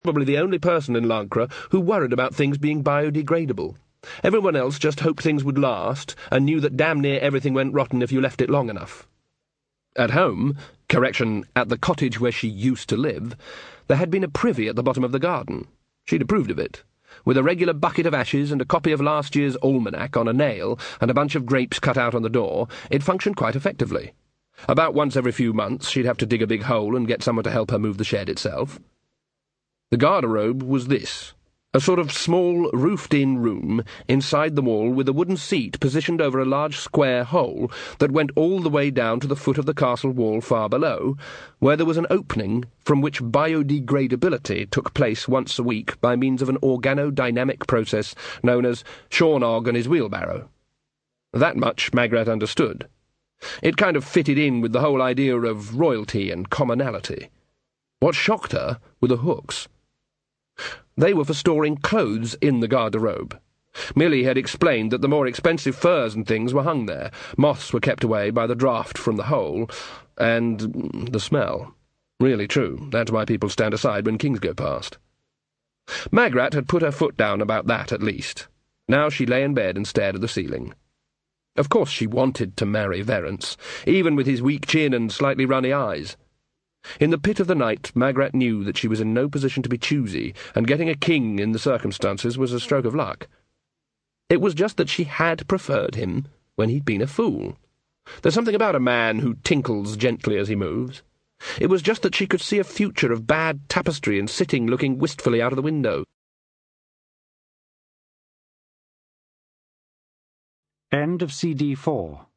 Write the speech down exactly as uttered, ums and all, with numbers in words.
probably the only person in Lancre who worried about things being biodegradable. Everyone else just hoped things would last, and knew that damn near everything went rotten if you left it long enough. At home, correction, at the cottage where she used to live, there had been a privy at the bottom of the garden. She'd approved of it. With a regular bucket of ashes and a copy of last year's almanac on a nail and a bunch of grapes cut out on the door, it functioned quite effectively. About once every few months she'd have to dig a big hole and get someone to help her move the shed itself. The garderobe was this. A sort of small, roofed-in room inside the wall with a wooden seat positioned over a large square hole that went all the way down to the foot of the castle wall far below, where there was an opening from which biodegradability took place once a week by means of an organodynamic process known as Sean-Og and his wheelbarrow. That much Magrat understood. It kind of fitted in with the whole idea of royalty and commonality. What shocked her were the hooks. They were for storing clothes in the garderobe. Milly had explained that the more expensive furs and things were hung there. Moths were kept away by the draught from the hole, and the smell. Really true. That's why people stand aside when kings go past. Magrat had put her foot down about that, at least. Now she lay in bed and stared at the ceiling. Of course she wanted to marry Verence, even with his weak chin and slightly runny eyes. In the pit of the night, Magrat knew that she was in no position to be choosy, and getting a king in the circumstances was a stroke of luck. It was just that she had preferred him when he'd been a fool. There's something about a man who tinkles gently as he moves. It was just that she could see a future of bad tapestry and sitting looking wistfully out of the window. End of C D four.